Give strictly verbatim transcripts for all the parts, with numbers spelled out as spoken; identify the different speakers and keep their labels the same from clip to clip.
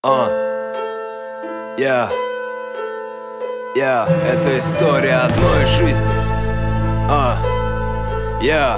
Speaker 1: А, я, я, это история одной жизни. А, я,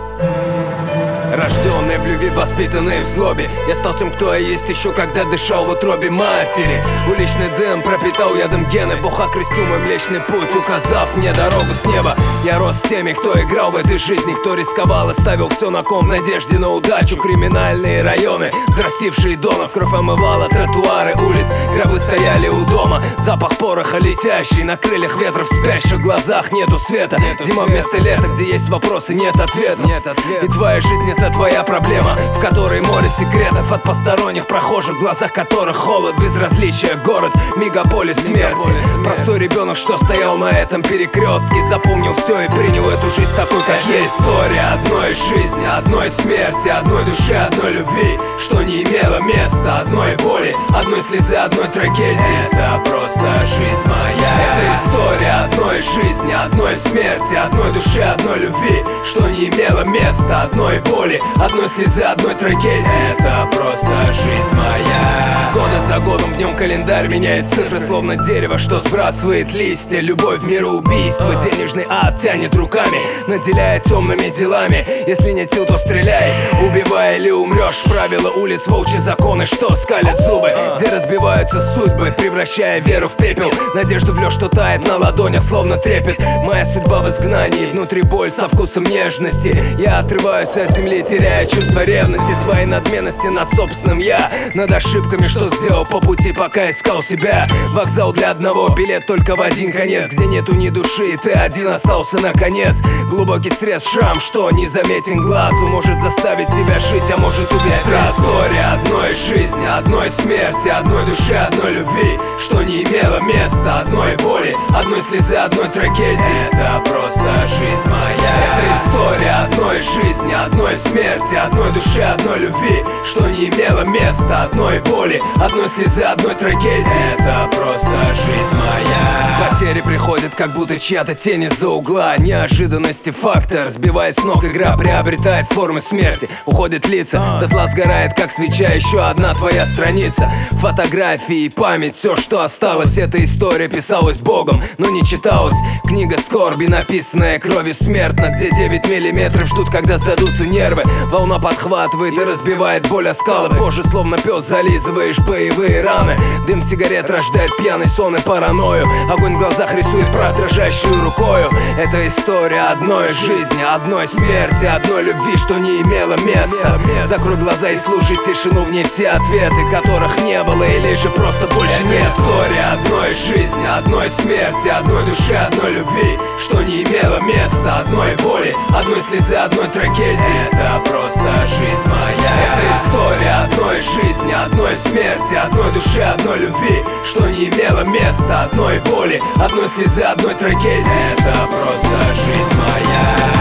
Speaker 1: рожденный в любви, воспитанный в злобе. Я стал тем, кто я есть еще когда дышал в утробе матери. Уличный дым пропитал ядом гены. Бог окрестил мой млечный путь, указав мне дорогу с неба. Я рос с теми, кто играл в этой жизни, кто рисковал и ставил все на кон в надежде на удачу. Криминальные районы, взрастившие донов, кровь омывала тротуары улиц. Гробы стояли у дома, запах пороха летящий на крыльях ветра. В спящих глазах нету света. Зима вместо лета, где есть вопросы, нет ответов. Нет ответ. И твоя жизнь — это твоя проблема, в которой море секретов от посторонних прохожих, в глазах которых холод, безразличие, город, мегаполис смерти. Простой ребенок, что стоял на этом перекрестке, запомнил все и принял эту жизнь такой, как есть. История одной жизни, одной смерти, одной души, одной любви, что не имело места, одной боли, одной слезы, одной трагедии. Это просто жизнь моя. Это история одной жизни, одной смерти, одной души, одной любви, что не имело места, одной боли, одной слезы, одной трагедии. Это просто жизнь моя. Годы за годом в нем календарь меняет цифры, словно дерево, что сбрасывает листья. Любовь в миру убийства, денежный ад тянет руками, наделяя темными делами. Если нет сил, то стреляй, убивай или умрешь. Правила улиц, волчьи законы, что скалят зубы, где разбиваются судьбы, превращая веру в пепел. Надежду в лёд, что тает на ладонях, словно трепет. Моя судьба в изгнании, внутри боль со вкусом нежности. Я отрываюсь от земли, теряя чувство ревности, своей надменности над собственным я, над ошибками, что сделал по пути, пока искал себя. Вокзал для одного, билет только в один конец, где нету ни души, и ты один остался наконец. Глубокий срез, шрам, что не заметен глазу, может заставить тебя жить, а может убить сразу. История одной жизни, одной смерти, одной души, одной любви, что не имело места, одной боли, одной слезы, одной трагедии. Это просто жизнь моя. Это история одной жизни, одной смерти, одной души, одной любви, что не имело места, одной боли, одной слезы, одной трагедии. Это просто жизнь моя. Потери приходят, как будто чья-то тень из-за угла. Неожиданности фактор, сбивая с ног, игра приобретает формы смерти. Уходят лица, дотла сгорает, как свеча, еще одна твоя страница. Фотографии, память, все, что осталось. Эта история писалась Богом, но не читалась. Книга скорби, написанная кровью смертно, где девять миллиметров ждут, когда сдадутся нервы. Волна подхватывает и разбивает боль о скалы. Позже, словно пес, зализываешь боевые раны. Дым сигарет рождает пьяный сон и паранойю. Огонь в глазах рисует прах дрожащую рукою. Это история одной жизни, одной смерти, одной любви, что не имело места. Закрой глаза и слушай тишину, в ней все ответы, которых не было или же просто больше нет. История одной жизни, одной смерти, одной души, одной любви, что не имело места, одной боли, одной слезы, одной трагедии. Это просто жизнь моя. Это история одной жизни, одной смерти, одной души, одной любви, что не имело места, одной боли, одной слезы, одной трагедии. Это просто жизнь моя.